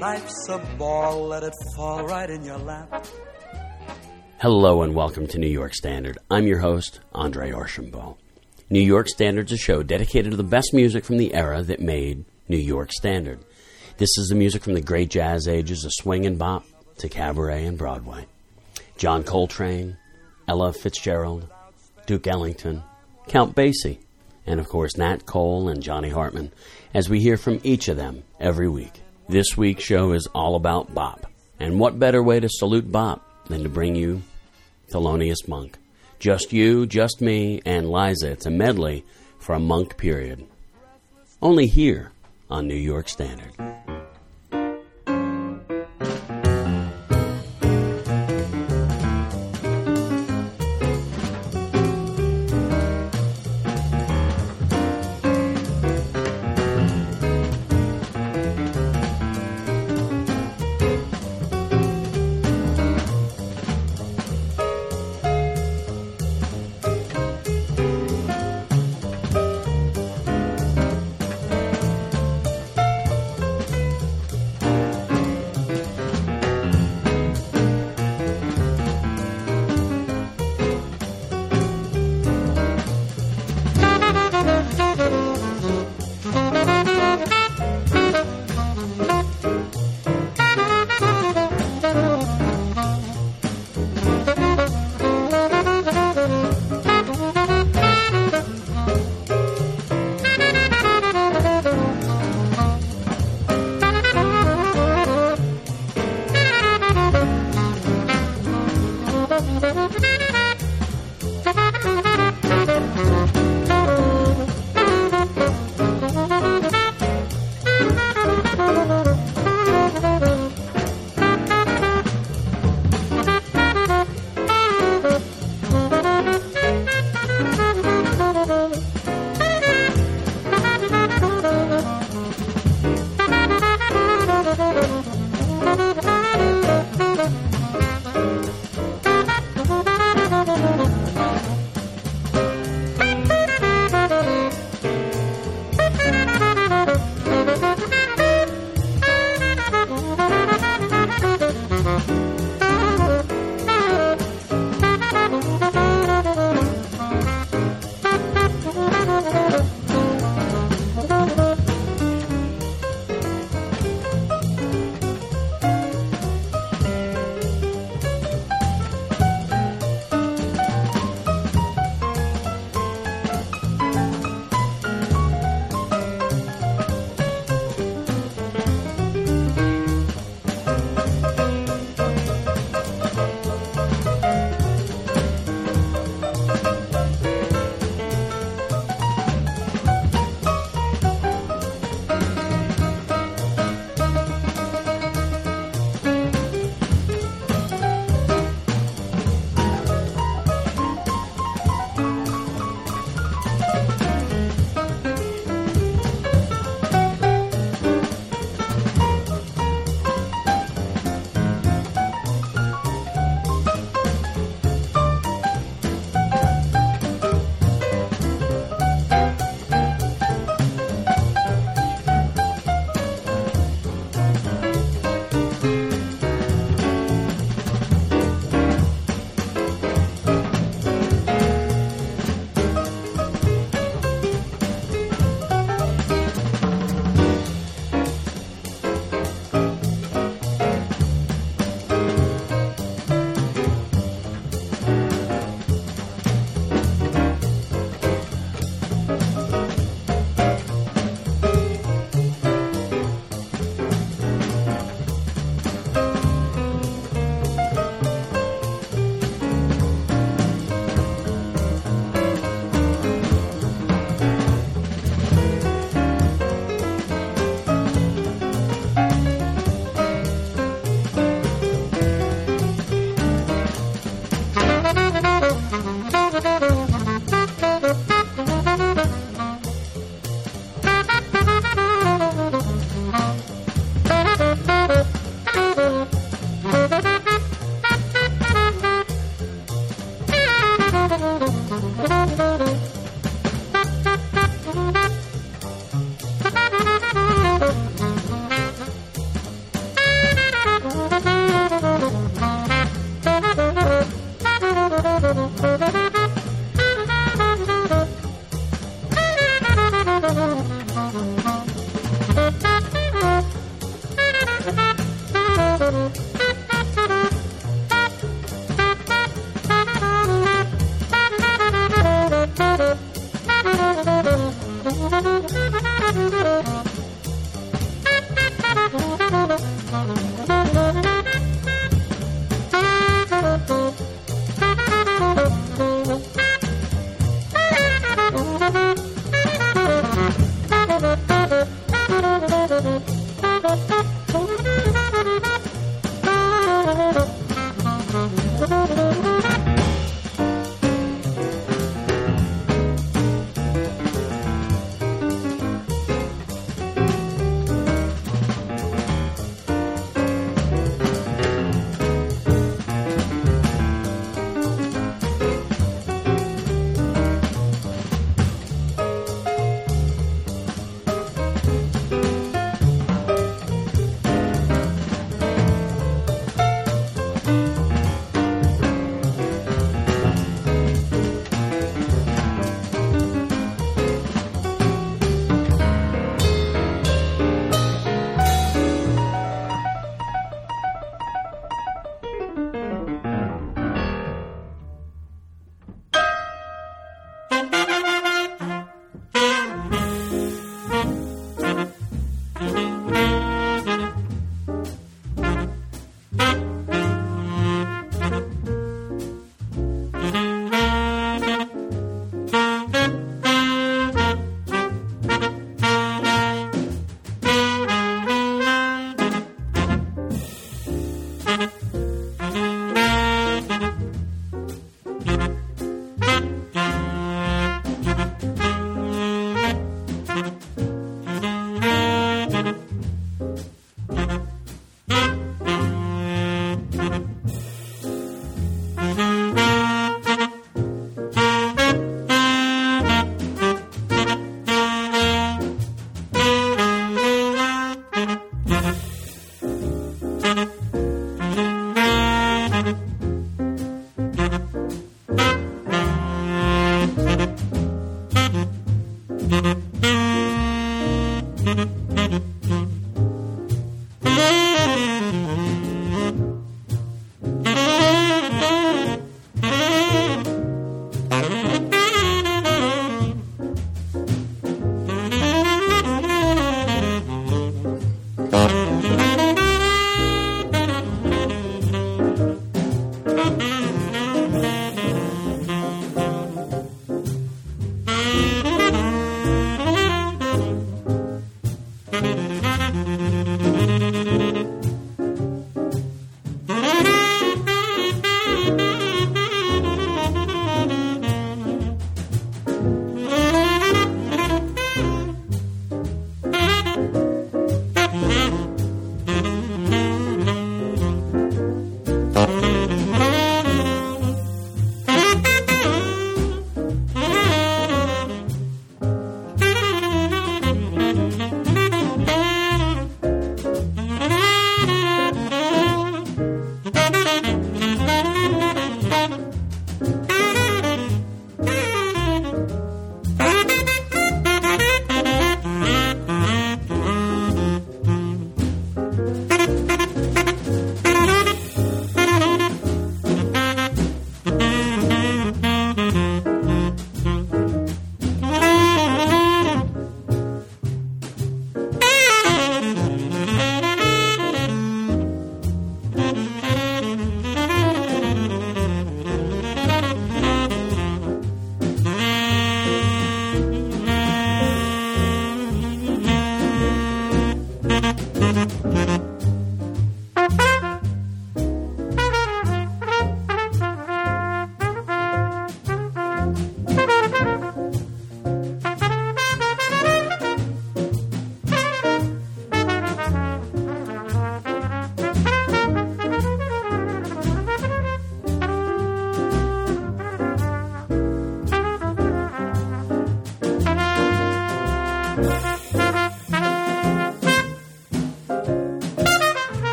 Life's a ball, let it fall right in your lap. Hello and welcome to New York Standard. I'm your host, Andre Archambault. New York Standard's a show dedicated to the best music from the era that made New York Standard. This is the music from the great jazz ages of swing and bop to cabaret and Broadway. John Coltrane, Ella Fitzgerald, Duke Ellington, Count Basie, and of course Nat Cole and Johnny Hartman, as we hear from each of them every week. This week's show is all about bop, and what better way to salute bop than to bring you Thelonious Monk. Just you, just me, and Liza. It's a medley for a Monk period. Only here on New York Standard.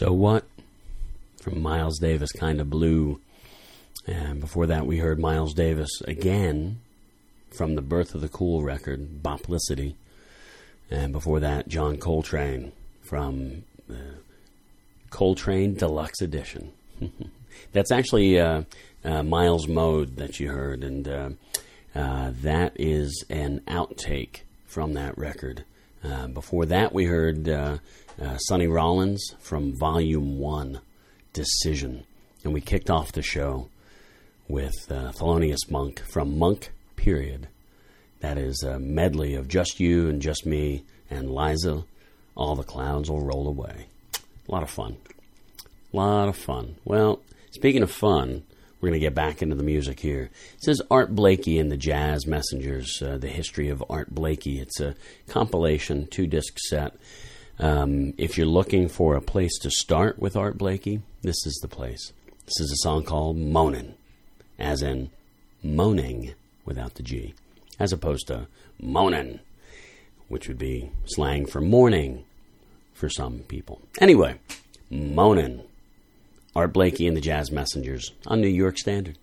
So What? From Miles Davis, Kinda Blue. And before that, we heard Miles Davis again from the Birth of the Cool record, Boplicity. And before that, John Coltrane from Coltrane Deluxe Edition. That's actually Miles Mode that you heard, and that is an outtake from that record. Before that, we heard Sonny Rollins from Volume 1, Decision. And we kicked off the show with Thelonious Monk from Monk, Period. That is a medley of Just You and Just Me and Liza, All the Clouds Will Roll Away. A lot of fun. Well, speaking of fun, we're going to get back into the music here. It says Art Blakey and the Jazz Messengers, the history of Art Blakey. It's a compilation, 2-disc set. If you're looking for a place to start with Art Blakey, this is the place. This is a song called Moanin', as in moaning without the G, as opposed to moanin', which would be slang for morning for some people. Anyway, Moanin', Art Blakey and the Jazz Messengers on New York Standard.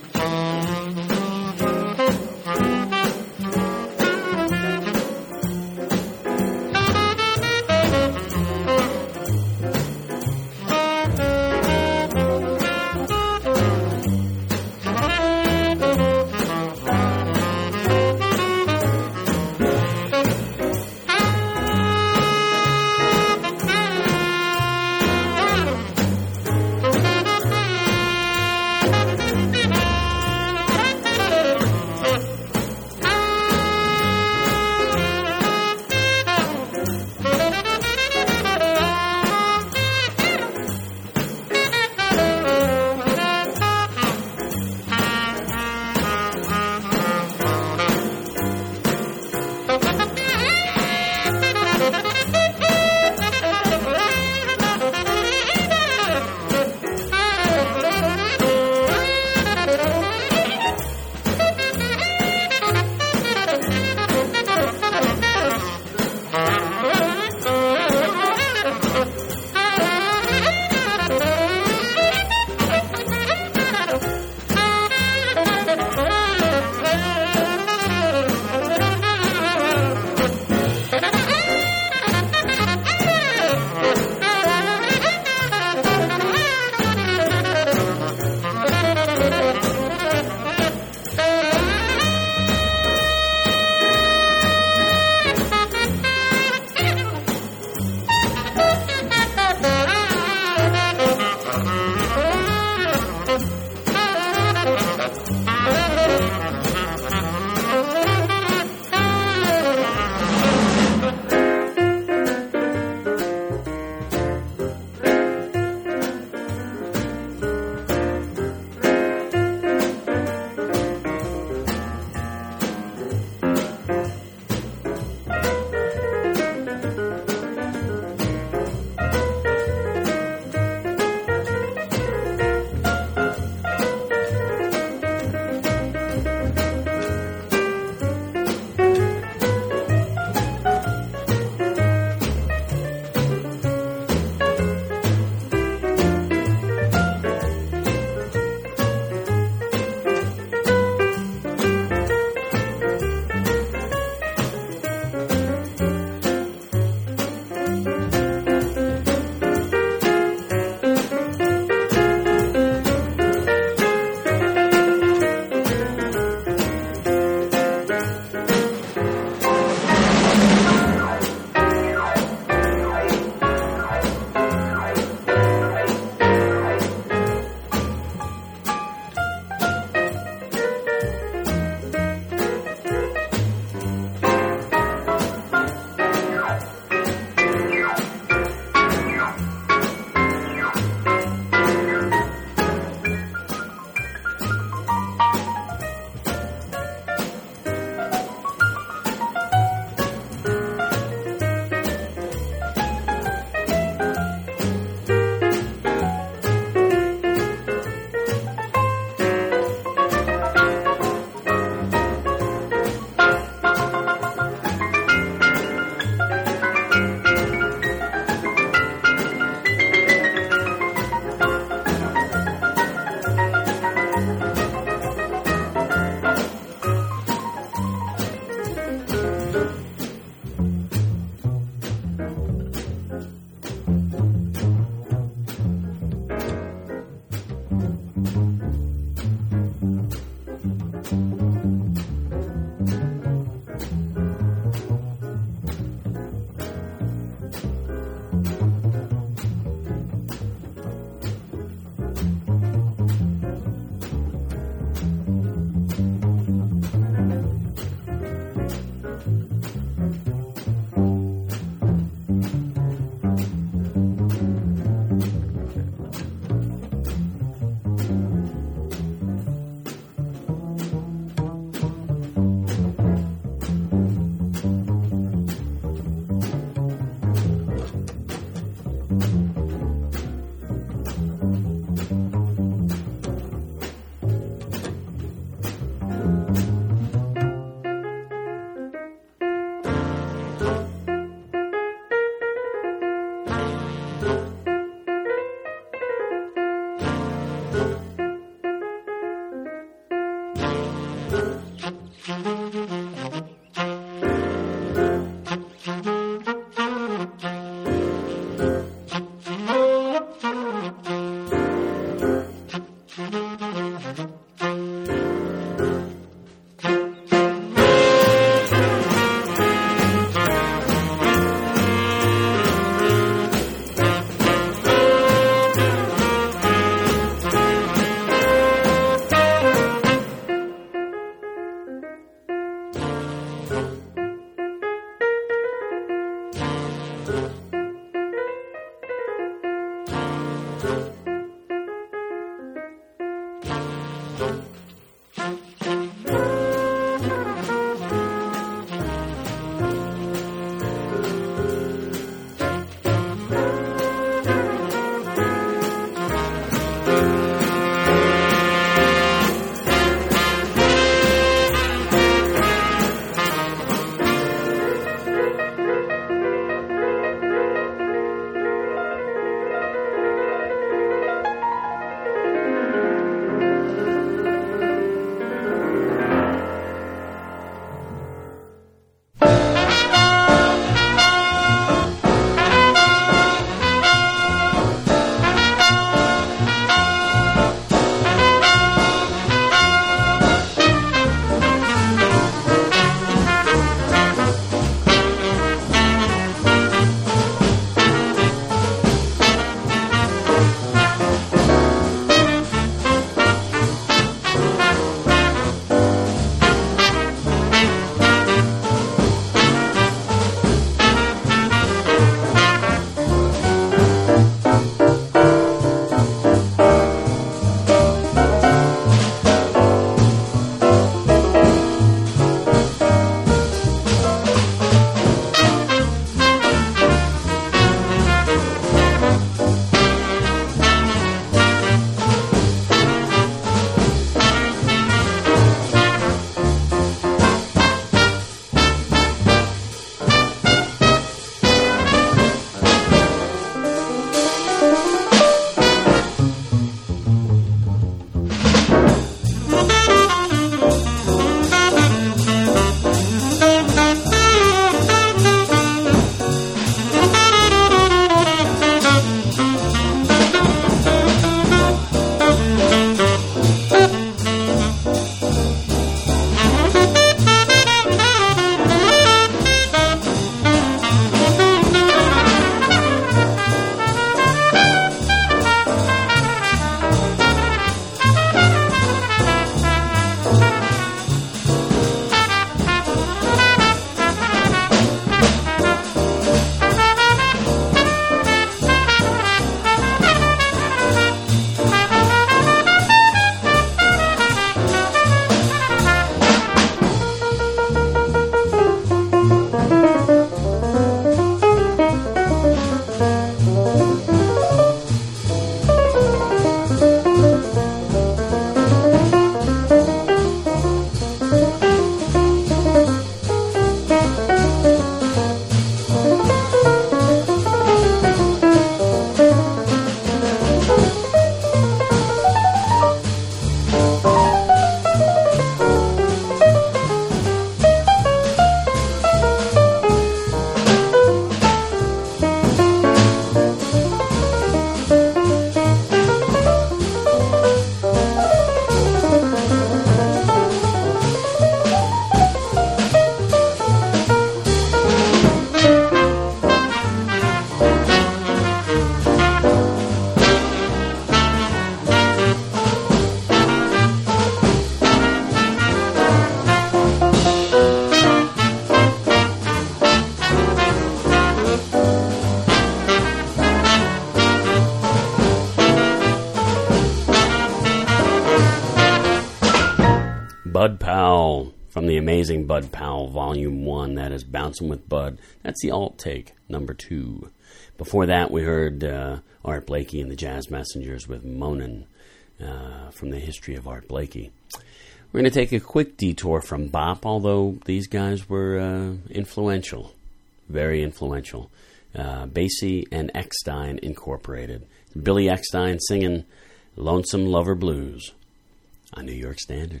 Bud Powell from the amazing Bud Powell Volume 1. That is Bouncing with Bud. That's the alt take, number 2. Before that, we heard Art Blakey and the Jazz Messengers with Moanin' from the history of Art Blakey. We're going to take a quick detour from bop, although these guys were influential, very influential. Basie and Eckstein Incorporated. Billy Eckstein singing Lonesome Lover Blues on New York Standard.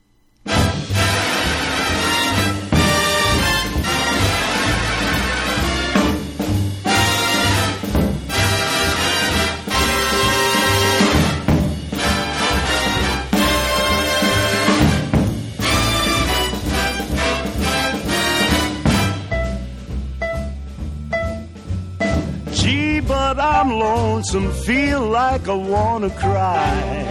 Gee, but I'm lonesome, feel like I wanna cry.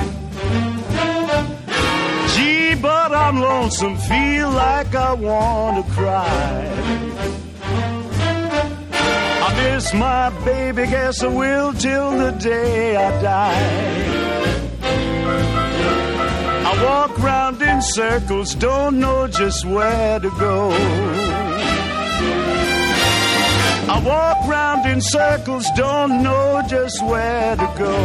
Gee, but I'm lonesome, feel like I wanna cry. I miss my baby, guess I will till the day I die. I walk round in circles, don't know just where to go. I walk round in circles, don't know just where to go.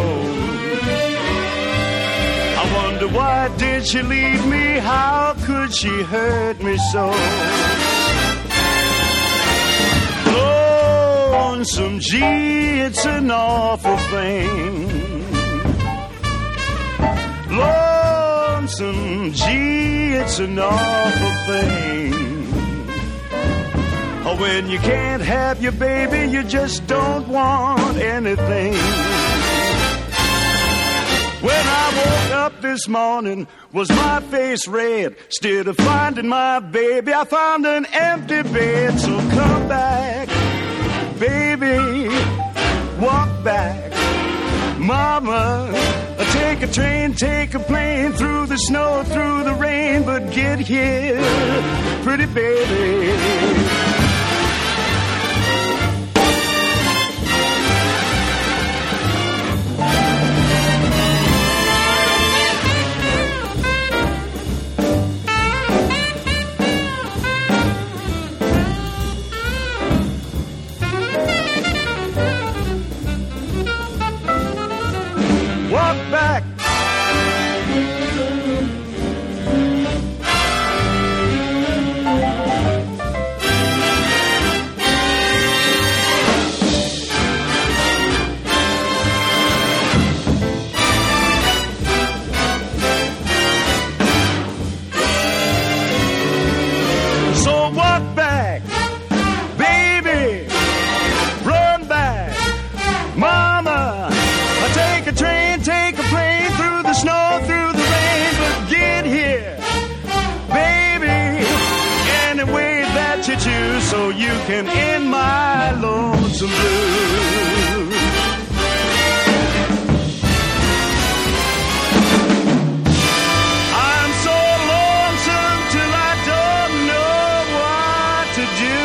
I wonder why did she leave me, how could she hurt me so? Lonesome, gee, it's an awful thing. Lonesome, gee, it's an awful thing. Oh, when you can't have your baby, you just don't want anything. When I woke up this morning, was my face red? Instead of finding my baby, I found an empty bed. So come back, baby, walk back. Mama, take a train, take a plane, through the snow, through the rain, but get here, pretty baby. Walk back. So walk back, baby, run back, mama, take a train, take a plane, through the snow, through the rain, but get here, baby, any way that you choose, so you can end my lonesome blues. I'm so lonesome till I don't know what to do.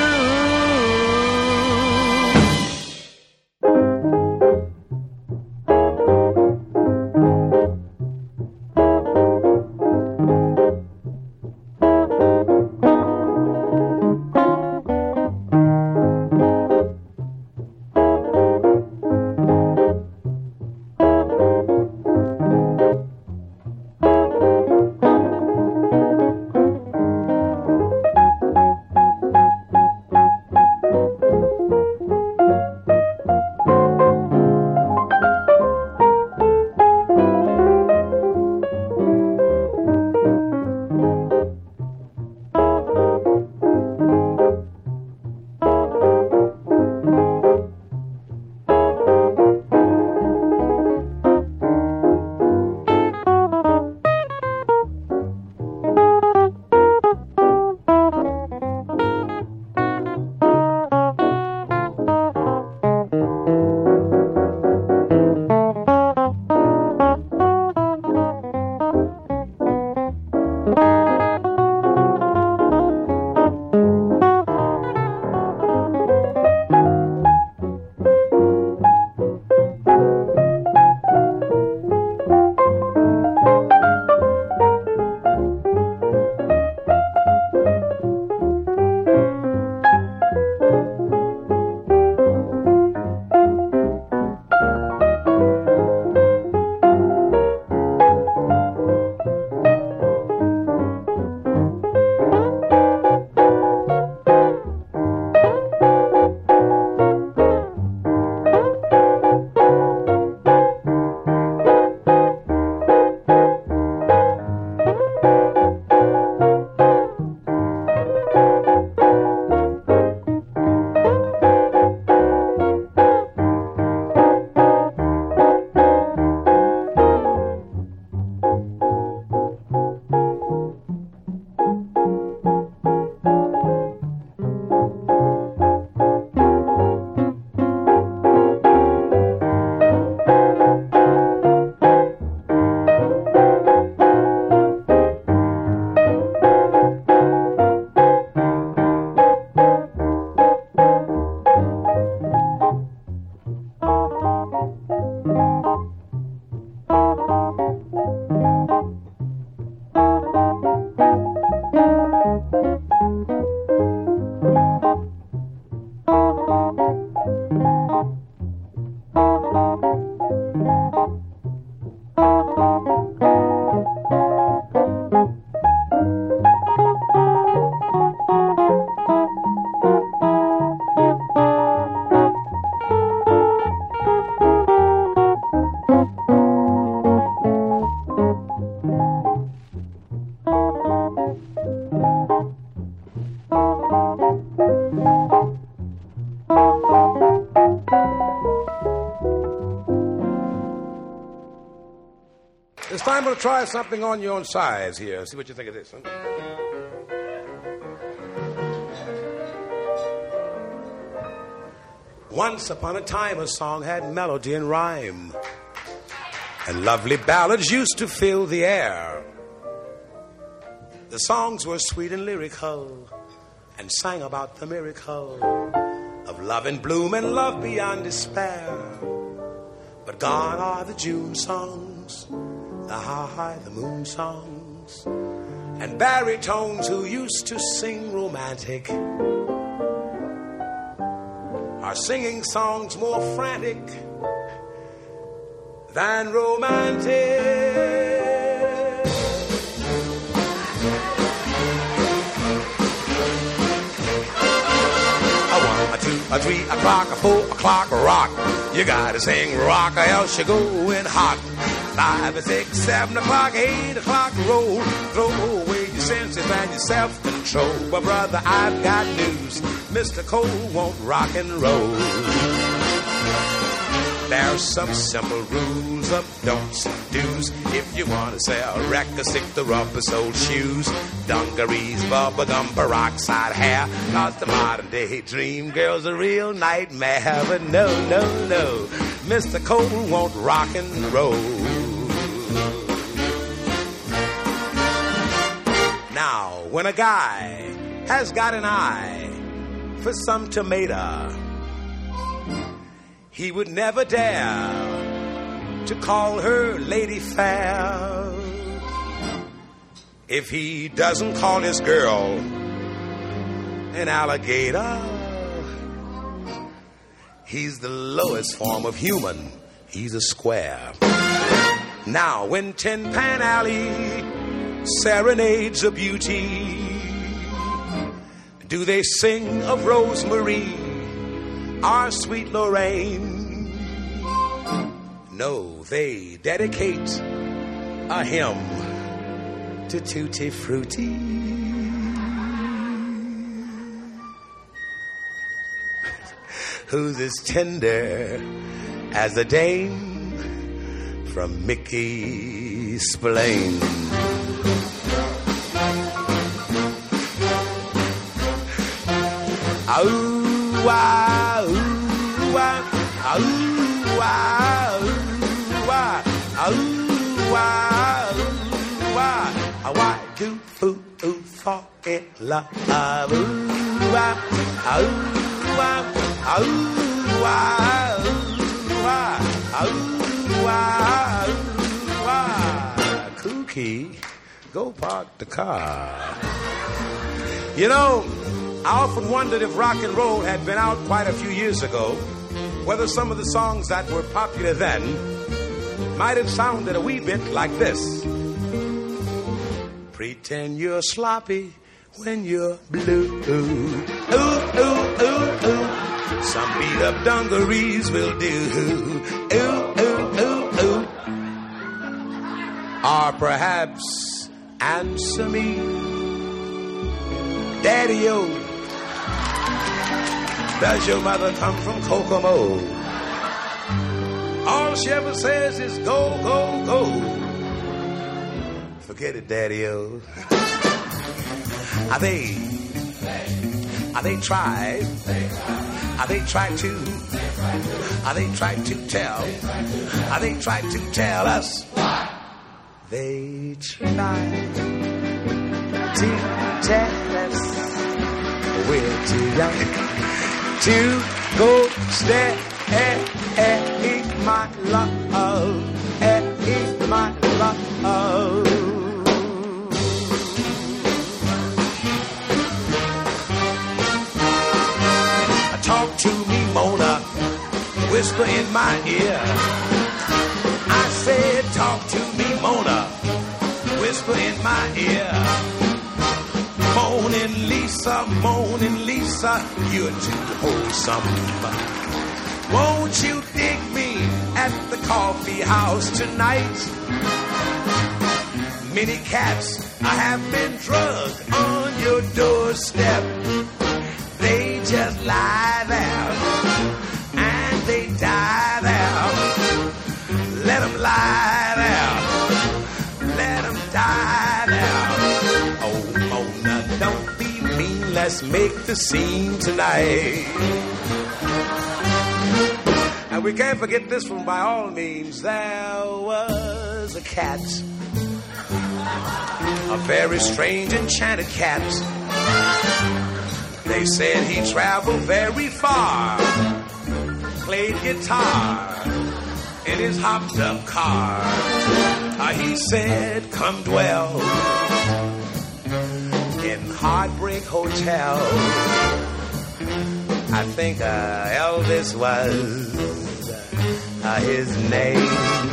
I'm going to try something on your own size here. See what you think of this. Huh? Once upon a time, a song had melody and rhyme, and lovely ballads used to fill the air. The songs were sweet and lyrical, and sang about the miracle of love in bloom and love beyond despair. But gone are the June songs, the high, the moon songs, and baritones who used to sing romantic are singing songs more frantic than romantic. A 1, a 2, a 3 o'clock, a 4 o'clock, rock. You gotta sing rock or else you're going hot. 5 and 6, 7 o'clock, 8 o'clock, roll. Throw away your senses and your self-control. But brother, I've got news. Mr. Cole won't rock and roll. There's some simple rules of don'ts and do's. If you want to sell records, stick to rubber-soled shoes, dungarees, bubblegum, peroxide hair. Cause the modern day dream girl's a real nightmare. But no, no, no, Mr. Cole won't rock and roll. Now, when a guy has got an eye for some tomato, he would never dare to call her Lady Fair. If he doesn't call his girl an alligator, he's the lowest form of human. He's a square. Now, when Tin Pan Alley serenades a beauty, do they sing of Rosemary, our sweet Lorraine? No, they dedicate a hymn to Tutti Frutti. Who's as tender as a dame from Mickey Spillane. Ooh, ah, ooh, ah, ooh, ah, ooh, ah, ooh, ah, ooh, ah. Why do foo fall in love? Ooh, ah, ooh, ah, ooh, ah, ooh, ah, ooh, ah. Kooky, go park the car. You know, I often wondered if rock and roll had been out quite a few years ago, whether some of the songs that were popular then might have sounded a wee bit like this. Pretend you're sloppy when you're blue. Ooh, ooh, ooh, ooh. Some beat up dungarees will do. Ooh, ooh, ooh, ooh. Or perhaps answer me, Daddy-o, does your mother come from Kokomo? All she ever says is go, go, go. Forget it, Daddy-o. Are they tried to tell us? They tried to tell us we're too young to go stay, my love, my love. Talk to me, Mona, whisper in my ear. I said, talk to me, Mona, whisper in my ear. Moaning Lisa, you're too wholesome. Won't you dig me at the coffee house tonight? Many cats have been drugged on your doorstep. They just lie there and they die there. Let them lie there make the scene tonight. And we can't forget this one by all means. There was a cat, a very strange enchanted cat. They said he traveled very far, played guitar in his hopped up car. He said, come dwell in Heartbreak Hotel. I think Elvis was his name.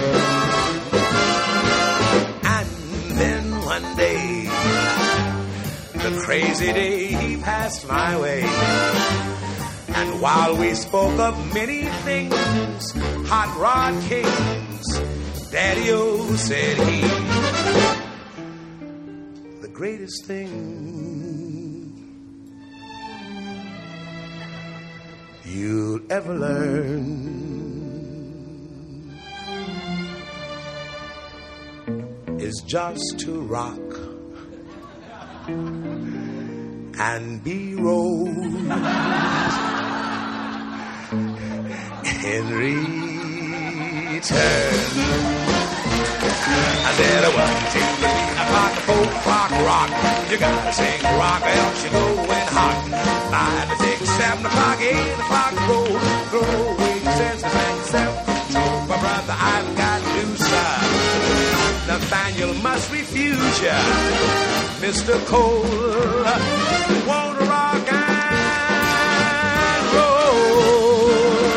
And then one day, the crazy day he passed my way. And while we spoke of many things, hot rod kings, Daddy-O said he, the greatest thing you'll ever learn is just to rock and be rolled in return. I said 1, 2, 3 o'clock, 4 o'clock, rock. You gotta sing rock, else you're going hot. 5 to 6, 7 o'clock, 8 o'clock, roll. Throw away your senses and self-control. My brother, I've got news, sir. Nathaniel must refuse ya. Mr. Cole won't rock and roll.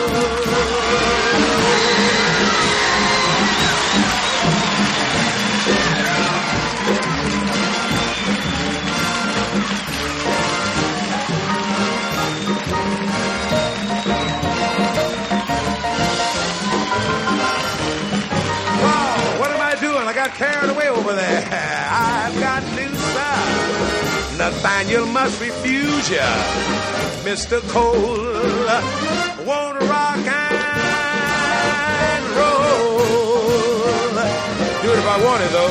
Carried away over there. I've got news, sir. Nathaniel must refuse ya. Mr. Cole won't rock and roll. Do it if I wanted, though.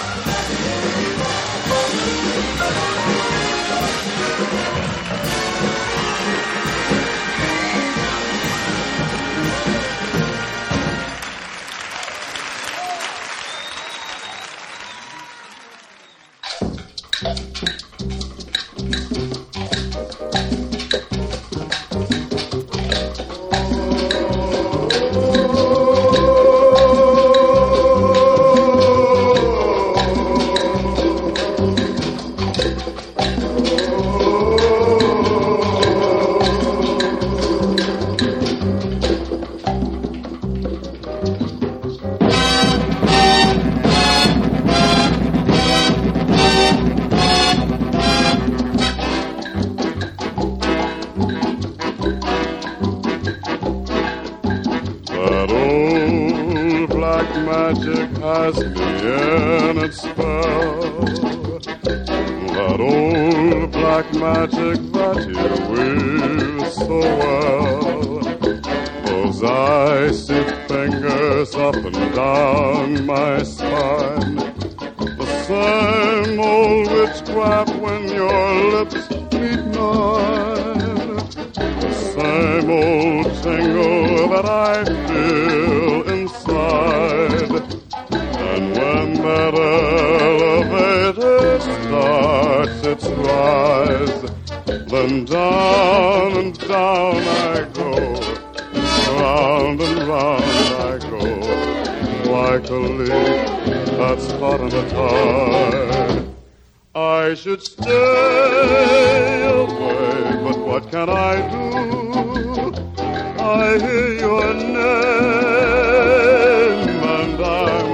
has me in its spell. That old black magic that you weave so well. Those icy fingers up and down my spine. The same old witchcraft when your lips meet mine. The same old tingle that I feel inside. And when that elevator starts its rise, then down and down I go, round and round I go, like a leaf that's caught in the tide. I should stay away, but what can I do? I hear your name and I'm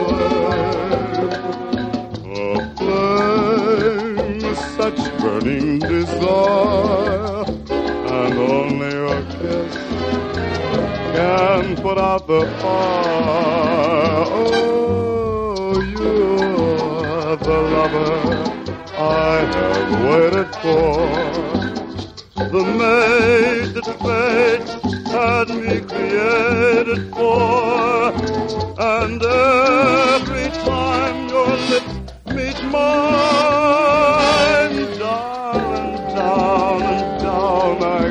aflame, such burning desire, and only your kiss can put out the fire. Oh, you're the lover I have waited for, the maid that fate had me created for, and every time your lips meet mine, darling, darling,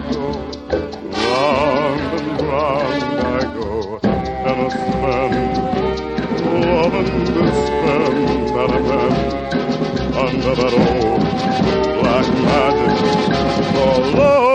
go, round and round I go, and I spend, loving to spend that event under that old black magic called love.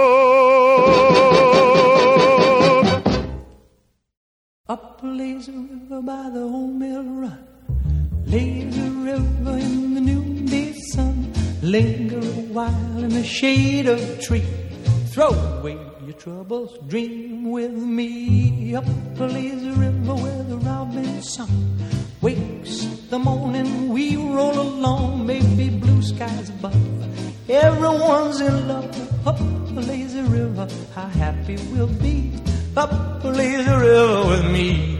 Up a lazy river by the old mill run, lazy river in the noonday sun, linger a while in the shade of a tree, throw away your troubles, dream with me. Up a lazy river where the robin song wakes the morning, we roll along, maybe blue skies above, everyone's in love. Up a lazy river, how happy we'll be, up a lazy river with me.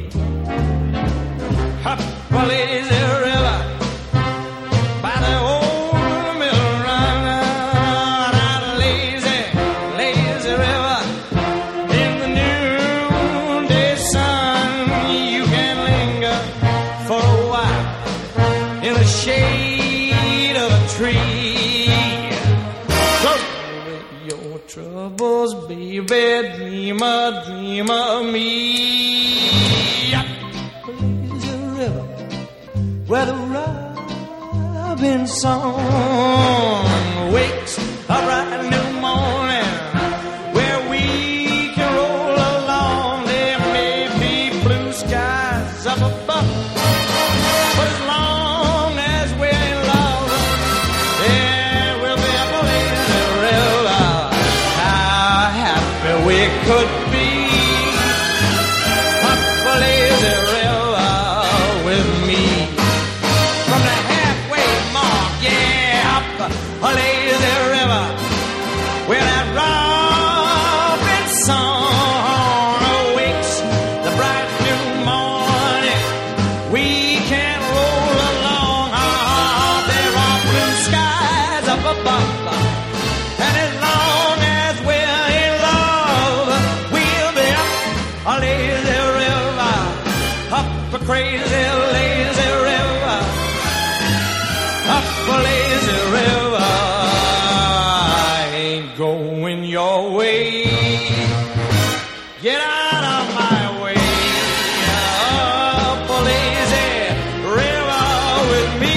Up a lazy river by the old mill run, out a lazy, lazy river in the noonday sun. You can linger for a while in the shade of a tree. Throw away your troubles, baby, dream of me. Up a lazy river where the robin song wakes a bright new morning, where we can roll along. There may be blue skies up above, but as long as we're in love, there will be a lazy river. How happy we could be, up a lazy river with me. From the halfway mark, yeah, up a lazy river, where that robin song awakes the bright new morning, we can roll along. There are blue skies up above, and as long as we're in love, we'll be up a lazy river, up a crazy lazy river, up a lazy river. I ain't going your way, get out of my way. Up a lazy river with me.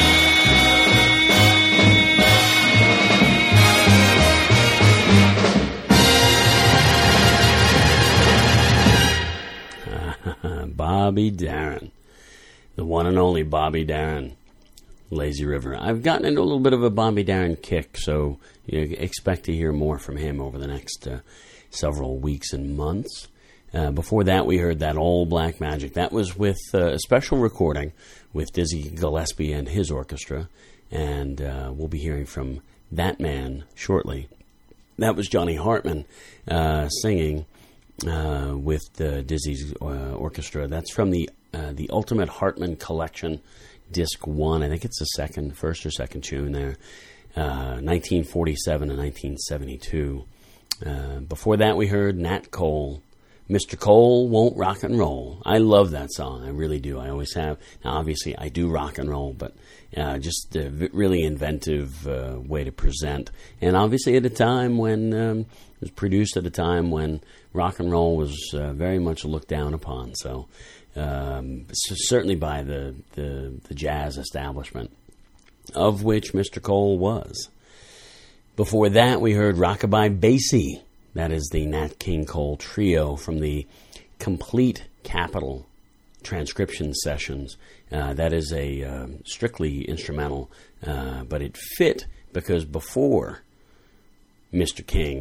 Bobby Darin, the one and only Bobby Darin, Lazy River. I've gotten into a little bit of a Bobby Darin kick, so you expect to hear more from him over the next several weeks and months. Before that, we heard that Old Black Magic. That was with a special recording with Dizzy Gillespie and his orchestra, and we'll be hearing from that man shortly. That was Johnny Hartman singing with Dizzy's orchestra. That's from the Ultimate Hartman Collection, Disc 1. I think it's the first or second tune there. 1947 and 1972. Before that, we heard Nat Cole. Mr. Cole Won't Rock and Roll. I love that song. I really do. I always have. Now, obviously, I do rock and roll, but just a really inventive way to present. And obviously at a time when it was produced at a time when rock and roll was very much looked down upon. So certainly by the jazz establishment, of which Mr. Cole was. Before that, we heard Rockabye Basie. That is the Nat King Cole Trio from the Complete Capital transcription sessions. That is a strictly instrumental, but it fit because before Mr.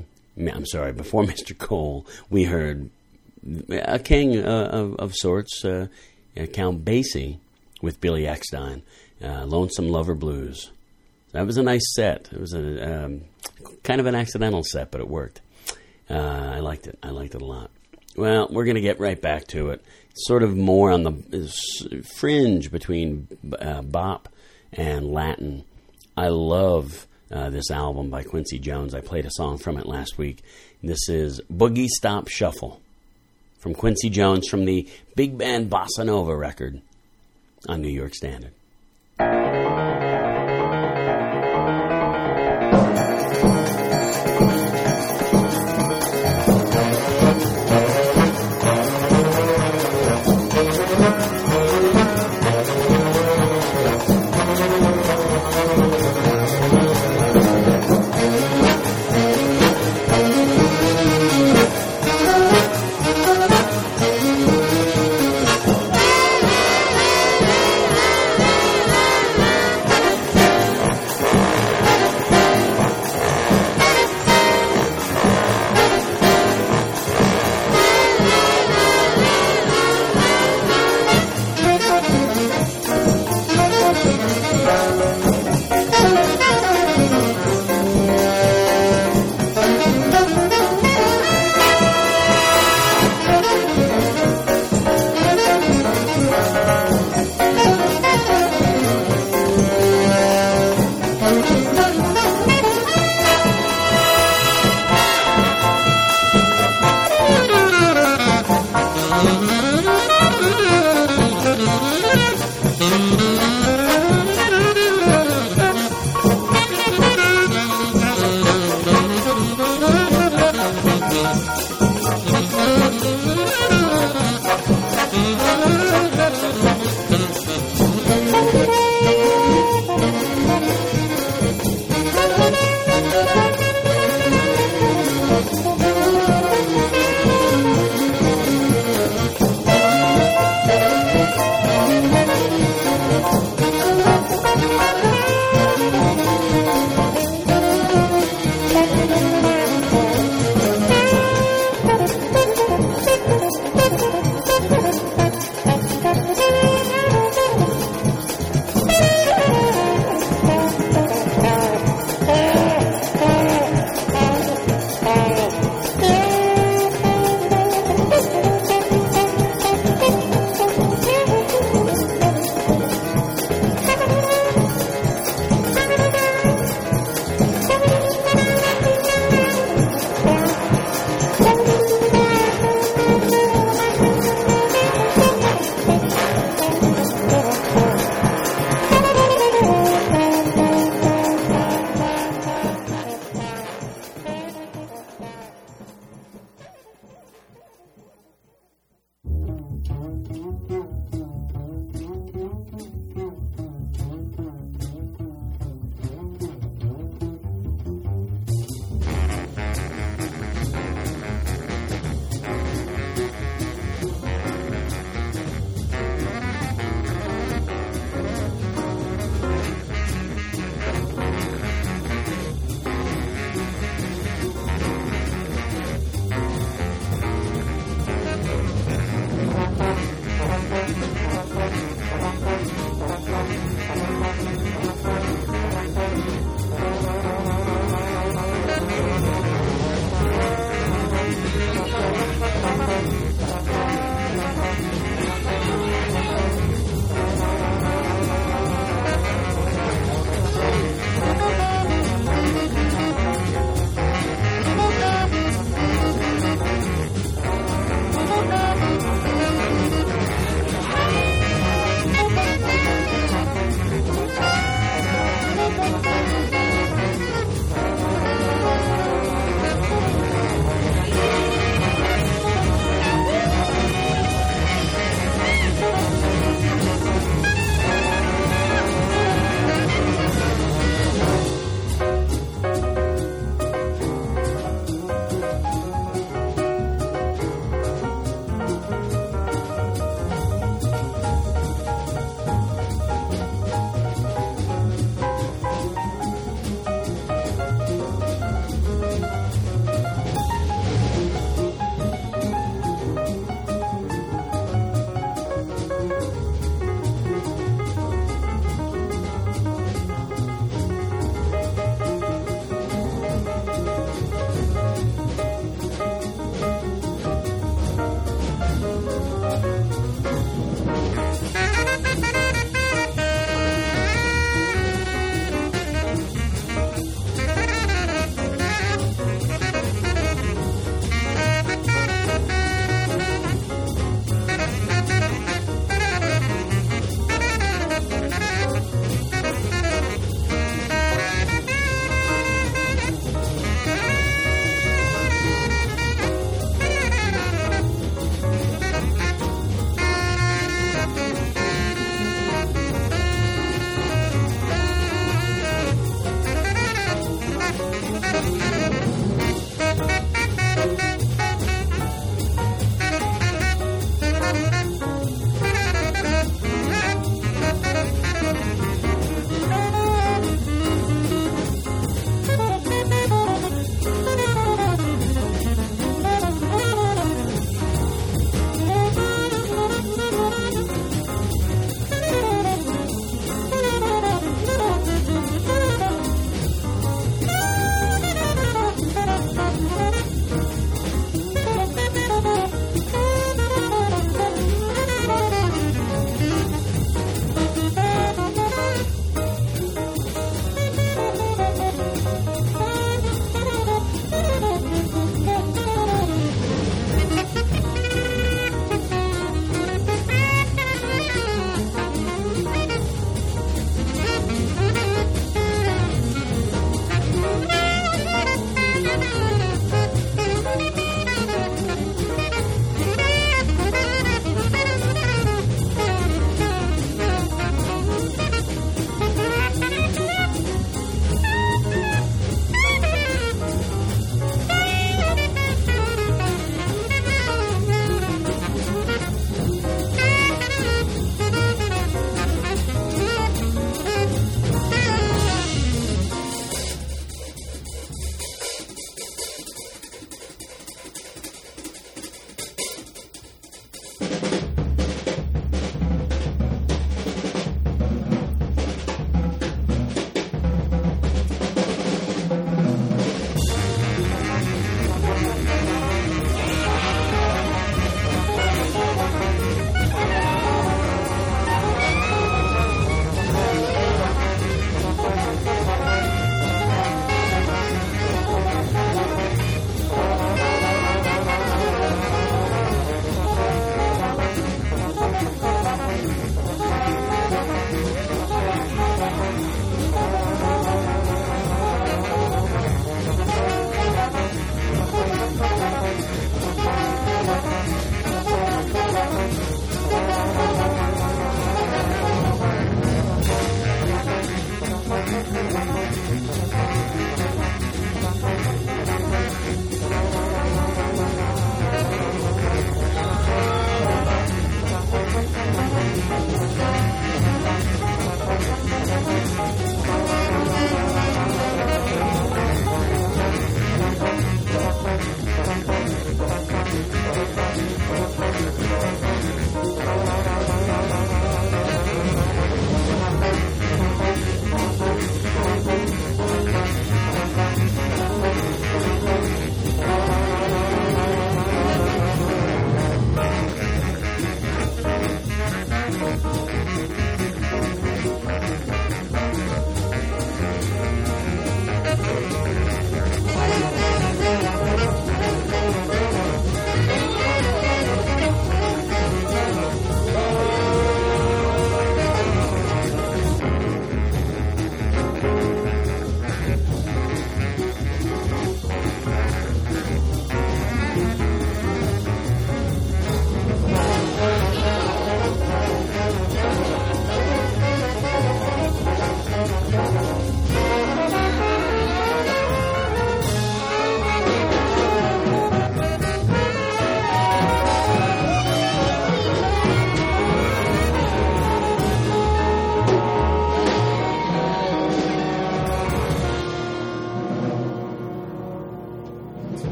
Cole, we heard a king of sorts, Count Basie with Billy Eckstine, Lonesome Lover Blues. That was a nice set. It was a kind of an accidental set, but it worked. I liked it. I liked it a lot. Well, we're going to get right back to it. Sort of more on the fringe between bop and Latin. I love this album by Quincy Jones. I played a song from it last week. This is Boogie Stop Shuffle from Quincy Jones from the Big Band Bossa Nova record on New York Standard.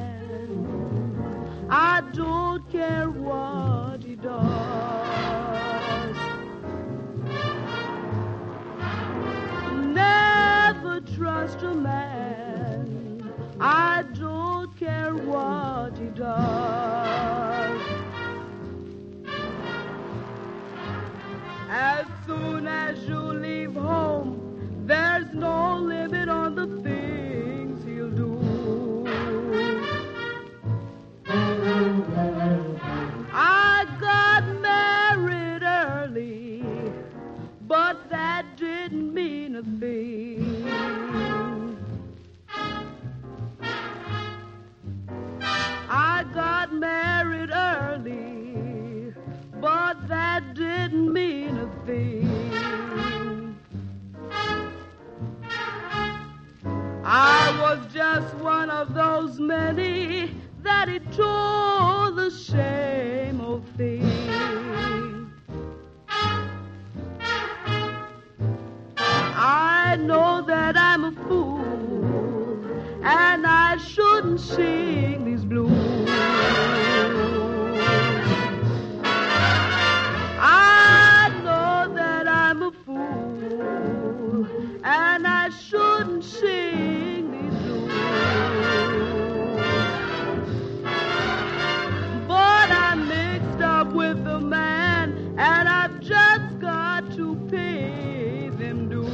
man. I don't care what he does. Never trust a man. I don't care what he does. As soon as you leave home, there's no limit on the things he'll do. I got married early, but that didn't mean a thing. I got married early, but that didn't mean a thing. I was just one of those many that he told the same old thing. I know that I'm a fool, and I shouldn't sing these blues. I know that I'm a fool, and I shouldn't sing these blues. But I'm mixed up with the man, and I've just got to pay them dues.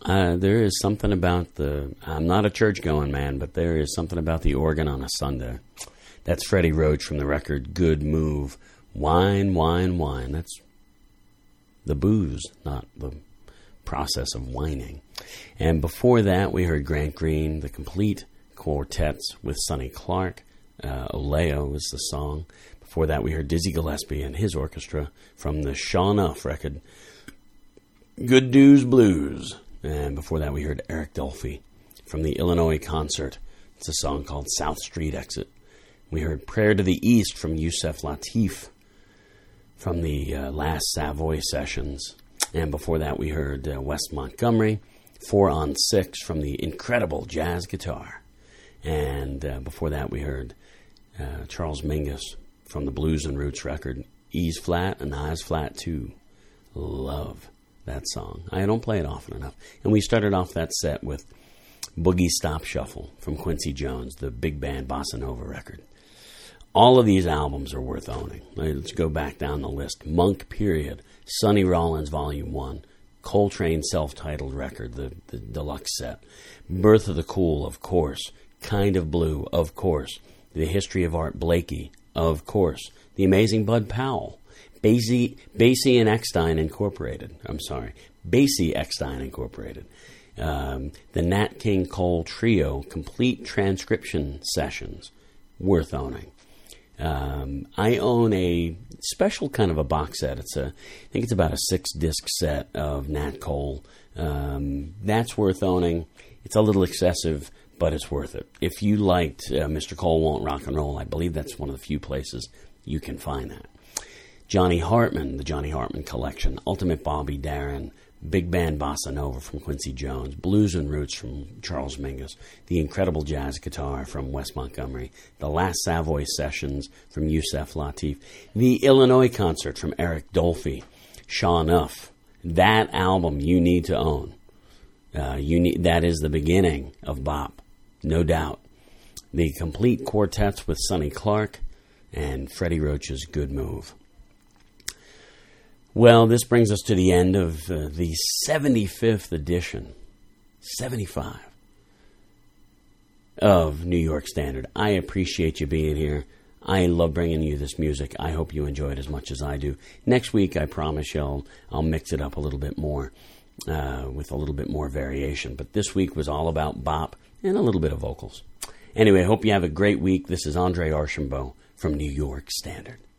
There is something about I'm not a church-going man, but there is something about the organ on a Sunday. That's Freddie Roach from the record Good Move. Wine, wine, wine. That's the booze, not the process of whining. And before that, we heard Grant Green, the Complete Quartets with Sonny Clark. Oleo is the song. Before that, we heard Dizzy Gillespie and his orchestra from the Shaw Nuff record, Good News Blues. And before that, we heard Eric Dolphy from the Illinois Concert. It's a song called South Street Exit. We heard Prayer to the East from Yusef Lateef from the last Savoy Sessions. And before that, we heard Wes Montgomery, 4 on 6 from the incredible jazz guitar. And before that, we heard Charles Mingus from the Blues and Roots record, E's Flat and I's Flat too. Love that song. I don't play it often enough. And we started off that set with Boogie Stop Shuffle from Quincy Jones, the big band Bossa Nova record. All of these albums are worth owning. Let's go back down the list. Monk Period, Sonny Rollins Volume 1, Coltrane self-titled record, the deluxe set, Birth of the Cool, of course, Kind of Blue, of course, The History of Art Blakey, of course, The Amazing Bud Powell, Basie and Eckstein Incorporated. Basie Eckstein Incorporated. The Nat King Cole Trio, Complete Transcription Sessions, worth owning. I own a special kind of a box set. I think it's about a 6-disc set of Nat Cole. That's worth owning. It's a little excessive, but it's worth it. If you liked Mr. Cole Won't Rock and Roll, I believe that's one of the few places you can find that. Johnny Hartman, the Johnny Hartman Collection, Ultimate Bobby Darin, Big Band Bossa Nova from Quincy Jones, Blues and Roots from Charles Mingus, the incredible jazz guitar from Wes Montgomery, the last Savoy Sessions from Yusef Lateef, the Illinois Concert from Eric Dolphy, Shaw Nuff. That album you need to own. That is the beginning of bop, no doubt. The Complete Quartets with Sonny Clark and Freddie Roach's Good Move. Well, this brings us to the end of the 75th edition, 75, of New York Standard. I appreciate you being here. I love bringing you this music. I hope you enjoy it as much as I do. Next week, I promise you, I'll mix it up a little bit more, with a little bit more variation. But this week was all about bop and a little bit of vocals. Anyway, I hope you have a great week. This is Andre Archambault from New York Standard.